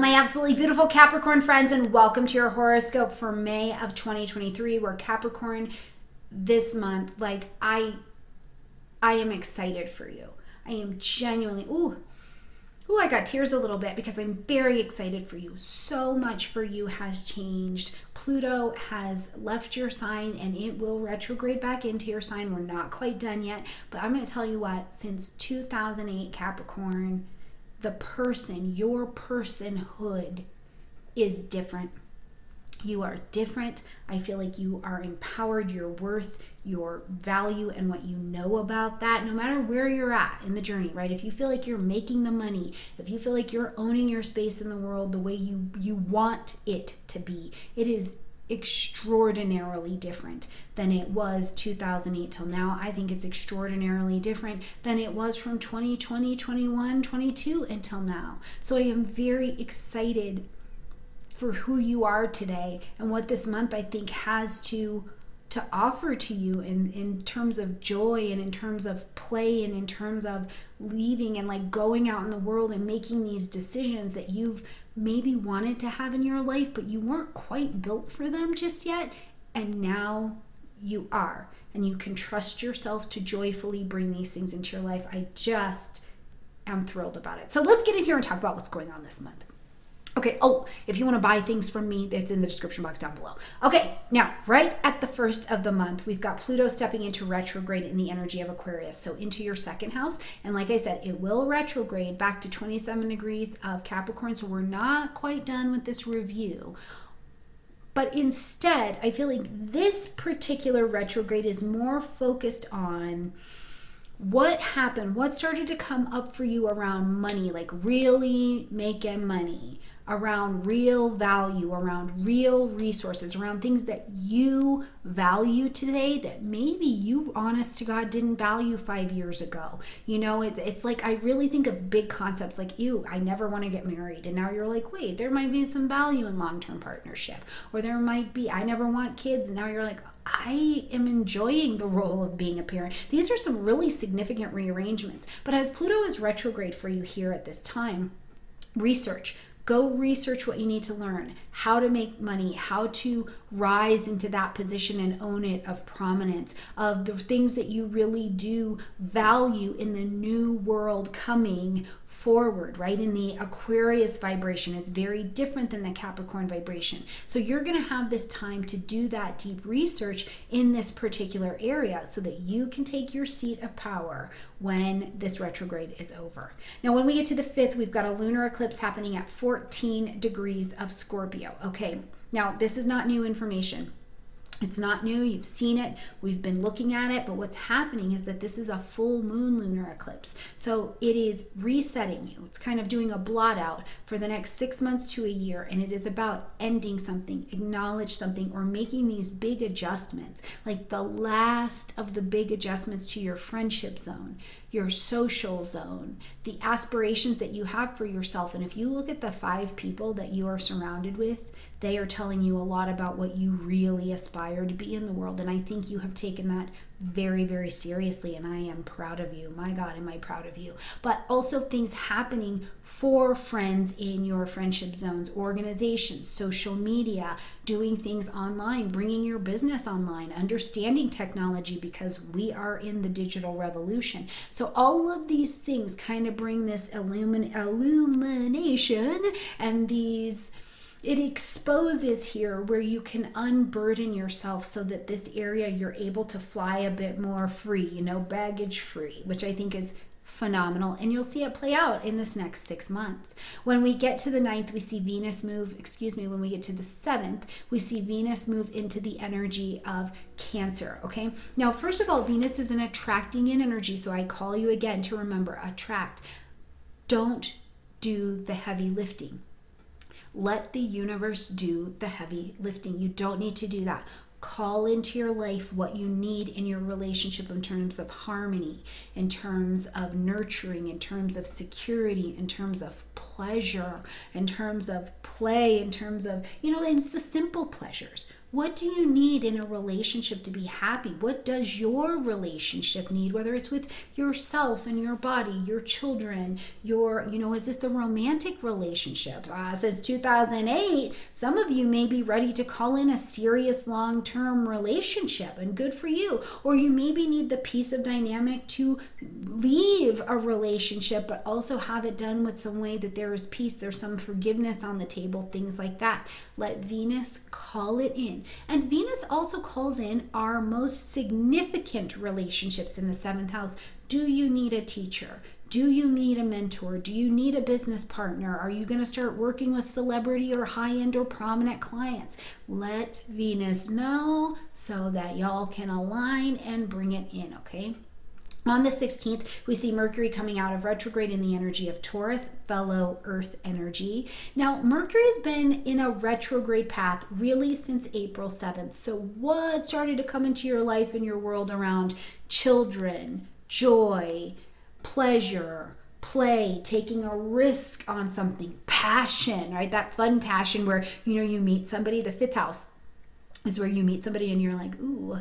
my absolutely beautiful Capricorn friends, and welcome to your horoscope for May of 2023, where Capricorn this month, I am excited for you. I am genuinely, I got tears a little bit because I'm very excited for you. So much for you has changed. Pluto has left your sign and it will retrograde back into your sign. We're not quite done yet, but I'm going to tell you what, since 2008, Capricorn, your personhood is different. You are different. I feel like you are empowered, your worth, your value, and what you know about that, no matter where you're at in the journey, right? If you feel like you're making the money, if you feel like you're owning your space in the world the way you want it to be, it is extraordinarily different than it was 2008 till now. I think it's extraordinarily different than it was from 2020, 21, 22 until now. So I am very excited for who you are today and what this month I think has to offer to you in terms of joy and in terms of play and in terms of leaving and going out in the world and making these decisions that you've maybe wanted to have in your life, but you weren't quite built for them just yet. And now you are, and you can trust yourself to joyfully bring these things into your life. I just am thrilled about it. So let's get in here and talk about what's going on this month. Okay, if you want to buy things from me, it's in the description box down below. Okay, now, right at the first of the month, we've got Pluto stepping into retrograde in the energy of Aquarius, so into your second house. And like I said, it will retrograde back to 27 degrees of Capricorn, so we're not quite done with this review. But instead, I feel like this particular retrograde is more focused on what happened, what started to come up for you around money, like really making money, around real value, around real resources, around things that you value today that maybe you, honest to God, didn't value 5 years ago. You know, it's like I really think of big concepts like, I never want to get married. And now you're like, wait, there might be some value in long-term partnership. Or there might be, I never want kids. And now you're like, I am enjoying the role of being a parent. These are some really significant rearrangements. But as Pluto is retrograde for you here at this time, Go research what you need to learn, how to make money, how to rise into that position and own it of prominence, of the things that you really do value in the new world coming forward, right? In the Aquarius vibration, it's very different than the Capricorn vibration. So you're going to have this time to do that deep research in this particular area so that you can take your seat of power when this retrograde is over. Now, when we get to the 5th, we've got a lunar eclipse happening at 14 degrees of Scorpio. Okay, now this is not new information. It's not new. You've seen it. We've been looking at it. But what's happening is that this is a full moon lunar eclipse. So it is resetting you. It's kind of doing a blot out for the next 6 months to a year. And it is about ending something, acknowledge something, or making these big adjustments, like the last of the big adjustments to your friendship zone, your social zone, the aspirations that you have for yourself. And if you look at the 5 people that you are surrounded with, they are telling you a lot about what you really aspire to be in the world. And I think you have taken that very, very seriously. And I am proud of you. My God, am I proud of you. But also things happening for friends in your friendship zones, organizations, social media, doing things online, bringing your business online, understanding technology because we are in the digital revolution. So all of these things kind of bring this illumination and these... It exposes here where you can unburden yourself so that this area you're able to fly a bit more free, baggage free, which I think is phenomenal. And you'll see it play out in this next 6 months. When we get to the 9th, we see Venus move, when we get to the 7th, we see Venus move into the energy of Cancer, okay? Now, first of all, Venus is an attracting in energy, so I call you again to remember, attract. Don't do the heavy lifting. Let the universe do the heavy lifting. You don't need to do that. Call into your life what you need in your relationship in terms of harmony, in terms of nurturing, in terms of security, in terms of pleasure, in terms of play, in terms of, it's the simple pleasures. What do you need in a relationship to be happy? What does your relationship need, whether it's with yourself and your body, your children, is this the romantic relationship? Since 2008, some of you may be ready to call in a serious long-term relationship, and good for you. Or you maybe need the piece of dynamic to leave a relationship, but also have it done with some way that there is peace, there's some forgiveness on the table, things like that. Let Venus call it in. And Venus also calls in our most significant relationships in the 7th house. Do you need a teacher? Do you need a mentor? Do you need a business partner? Are you going to start working with celebrity or high-end or prominent clients? Let Venus know so that y'all can align and bring it in, okay? On the 16th, we see Mercury coming out of retrograde in the energy of Taurus, fellow Earth energy. Now, Mercury has been in a retrograde path really since April 7th. So what started to come into your life and your world around children, joy, pleasure, play, taking a risk on something, passion, right? That fun passion where, you meet somebody. The 5th house is where you meet somebody and you're like, ooh,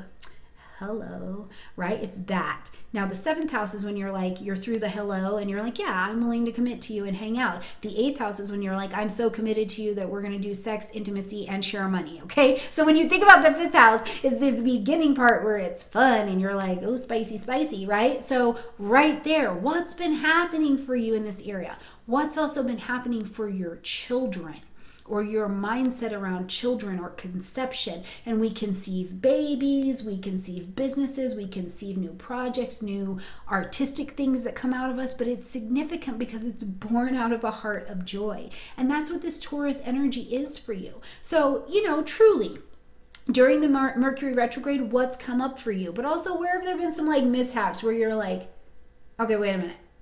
hello, right? It's that. Now, the 7th house is when you're through the hello and you're like, yeah, I'm willing to commit to you and hang out. The 8th house is when you're like, I'm so committed to you that we're going to do sex, intimacy, and share money, okay? So when you think about the 5th house, is this beginning part where it's fun and you're like, oh, spicy, spicy, right? So right there, what's been happening for you in this area? What's also been happening for your children? Or your mindset around children or conception. And we conceive babies, we conceive businesses, we conceive new projects, new artistic things that come out of us, but it's significant because it's born out of a heart of joy. And that's what this Taurus energy is for you. So, truly, during the Mercury retrograde, what's come up for you? But also, where have there been some mishaps where you're like, okay, wait a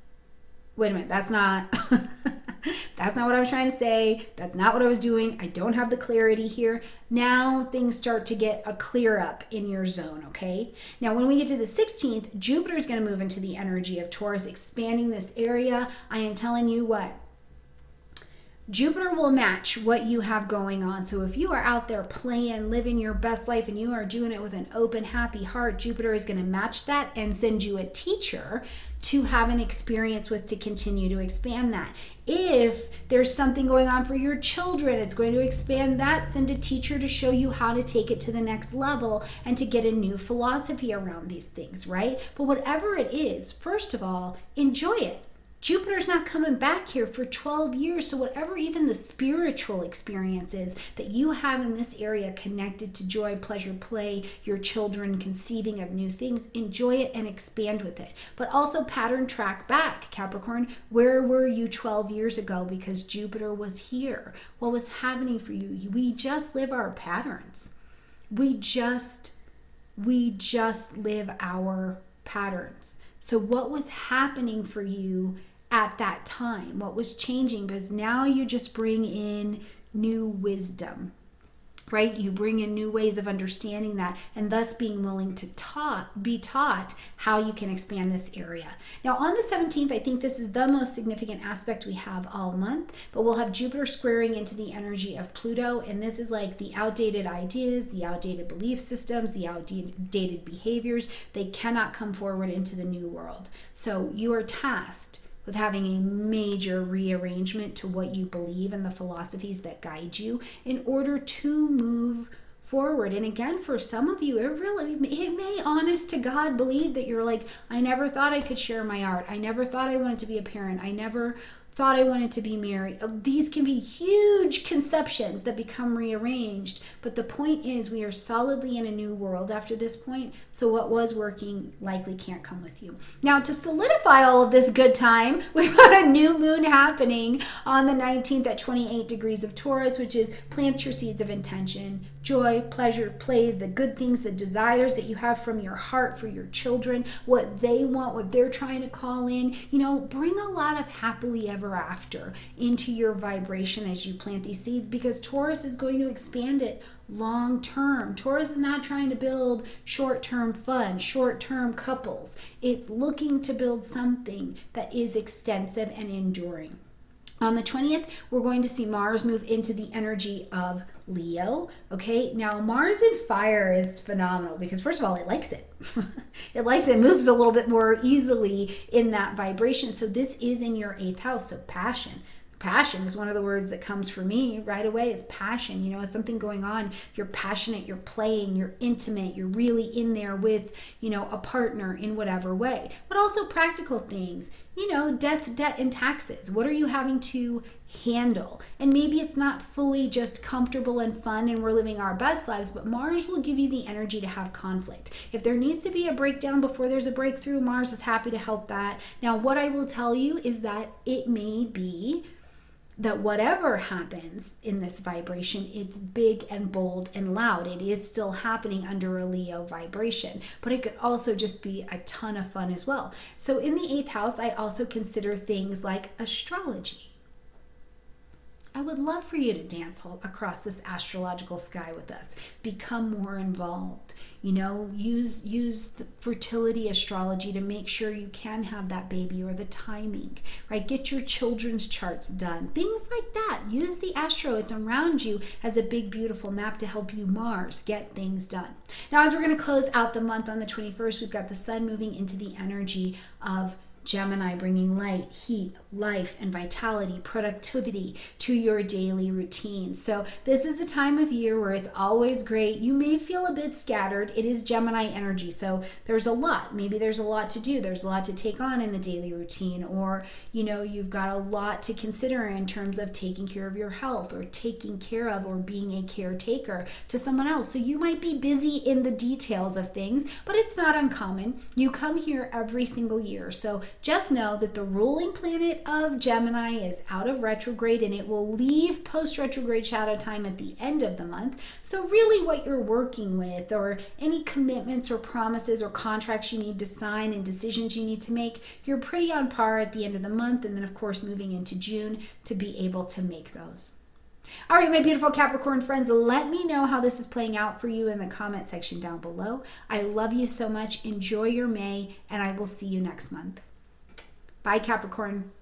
minute, that's not... That's not what I was trying to say. That's not what I was doing. I don't have the clarity here. Now things start to get a clear up in your zone, okay? Now when we get to the 16th, Jupiter is going to move into the energy of Taurus, expanding this area. I am telling you what, Jupiter will match what you have going on. So if you are out there playing, living your best life, and you are doing it with an open, happy heart, Jupiter is going to match that and send you a teacher to have an experience with to continue to expand that. If there's something going on for your children, it's going to expand that, send a teacher to show you how to take it to the next level and to get a new philosophy around these things, right? But whatever it is, first of all, enjoy it. Jupiter's not coming back here for 12 years, so whatever even the spiritual experience is that you have in this area connected to joy, pleasure, play, your children conceiving of new things, enjoy it and expand with it. But also pattern track back, Capricorn. Where were you 12 years ago? Because Jupiter was here. What was happening for you? We just live our patterns. We just live our patterns. So what was happening for you at that time? What was changing? Because now you just bring in new wisdom, right? You bring in new ways of understanding that, and thus being willing to be taught how you can expand this area. Now on the 17th, I think this is the most significant aspect we have all month, but we'll have Jupiter squaring into the energy of Pluto, and this is like the outdated ideas, the outdated belief systems, the outdated behaviors. They cannot come forward into the new world. So you are tasked with having a major rearrangement to what you believe and the philosophies that guide you in order to move forward. And again, for some of you, it may honest to God believe that you're like, I never thought I could share my art. I never thought I wanted to be a parent. I never thought I wanted to be married. These can be huge conceptions that become rearranged, but the point is we are solidly in a new world after this point, so what was working likely can't come with you. Now, to solidify all of this good time, we've got a new moon happening on the 19th at 28 degrees of Taurus, which is plant your seeds of intention, joy, pleasure, play, the good things, the desires that you have from your heart for your children, what they want, what they're trying to call in. Bring a lot of happily ever after into your vibration as you plant these seeds, because Taurus is going to expand it long term. Taurus is not trying to build short-term fun, short-term couples. It's looking to build something that is extensive and enduring. On the 20th, we're going to see Mars move into the energy of Leo. Okay, now Mars in fire is phenomenal because, first of all, it likes it. It likes it, moves a little bit more easily in that vibration. So, this is in your 8th house. So, passion. Passion is one of the words that comes for me right away is passion. You know, it's something going on. You're passionate, you're playing, you're intimate, you're really in there with, you know, a partner in whatever way. But also practical things, you know, death, debt, and taxes. What are you having to handle? And maybe it's not fully just comfortable and fun and we're living our best lives, but Mars will give you the energy to have conflict. If there needs to be a breakdown before there's a breakthrough, Mars is happy to help that. Now, what I will tell you is that it may be that whatever happens in this vibration, it's big and bold and loud. It is still happening under a Leo vibration, but it could also just be a ton of fun as well. So in the 8th house, I also consider things like astrology. I would love for you to dance across this astrological sky with us. Become more involved. You know, use the fertility astrology to make sure you can have that baby, or the timing, right? Get your children's charts done. Things like that. Use the astro. It's around you as a big, beautiful map to help you, Mars, get things done. Now, as we're going to close out the month on the 21st, we've got the sun moving into the energy of Gemini, bringing light, heat, life, and vitality, productivity to your daily routine. So this is the time of year where it's always great. You may feel a bit scattered. It is Gemini energy, so there's a lot. Maybe there's a lot to do. There's a lot to take on in the daily routine, or, you know, you've got a lot to consider in terms of taking care of your health, or taking care of, or being a caretaker to someone else. So you might be busy in the details of things, but it's not uncommon. You come here every single year. So just know that the ruling planet of Gemini is out of retrograde, and it will leave post-retrograde shadow time at the end of the month. So really what you're working with, or any commitments or promises or contracts you need to sign and decisions you need to make, you're pretty on par at the end of the month, and then of course moving into June to be able to make those. All right, my beautiful Capricorn friends, let me know how this is playing out for you in the comment section down below. I love you so much. Enjoy your May, and I will see you next month. Bye, Capricorn.